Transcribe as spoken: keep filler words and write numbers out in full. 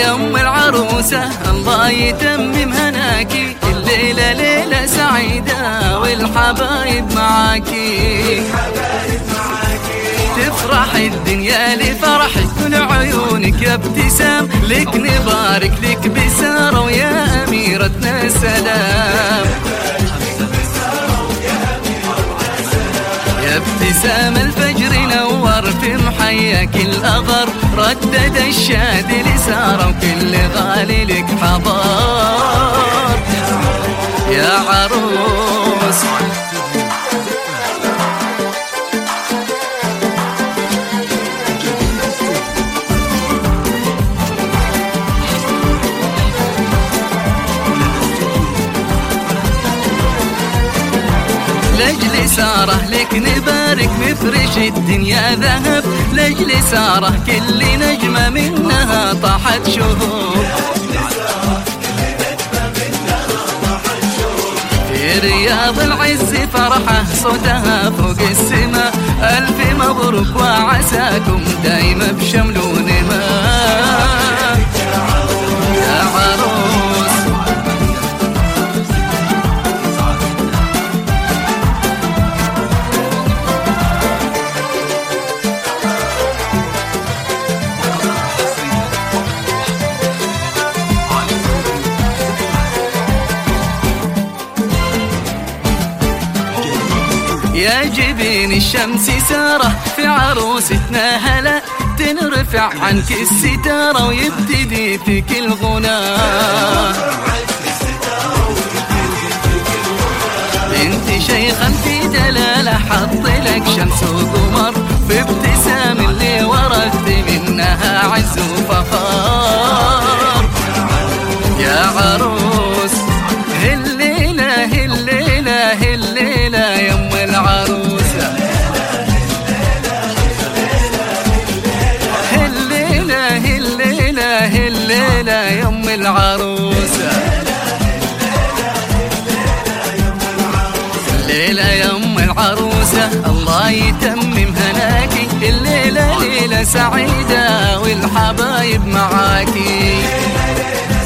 يا ام العروسة الله يتمم هناكي، الليلة ليلة سعيدة والحبايب معاكي، تفرح الدنيا لفرحك كل عيونك يا ابتسام، لك نبارك لك بسارة ويا أميرتنا السلام، يا ابتسام الفجر نور في محياك الأغر، ردد الشاد لسارة وكل غالي لك حضار يا عروس. لجل سارة لك نبارك مفرش الدنيا ذهب، لجل سارة كل نجمة منها طاحت شهور، في رياض العز فرحة صوتها فوق السماء، ألف مبروك وعساكم دايما بشمل ونماء يا عروس. يا جبين الشمس سارة في عروستنا هلا، تنرفع عنك الستارة ويبتدي فيك الغنى، انت شيخا في دلالة حط لك شمس وقمر، في ابتسام اللي ورثت منها عز وفخار يا عروس. هالليلة هالليلة هالليلة يا ام العروسة، هالليلة هالليلة هالليلة يا ام العروسة، الليلة يا ام العروسة الله يتمم هناكي، الليلة ليلة سعيدة والحبايب معاكي.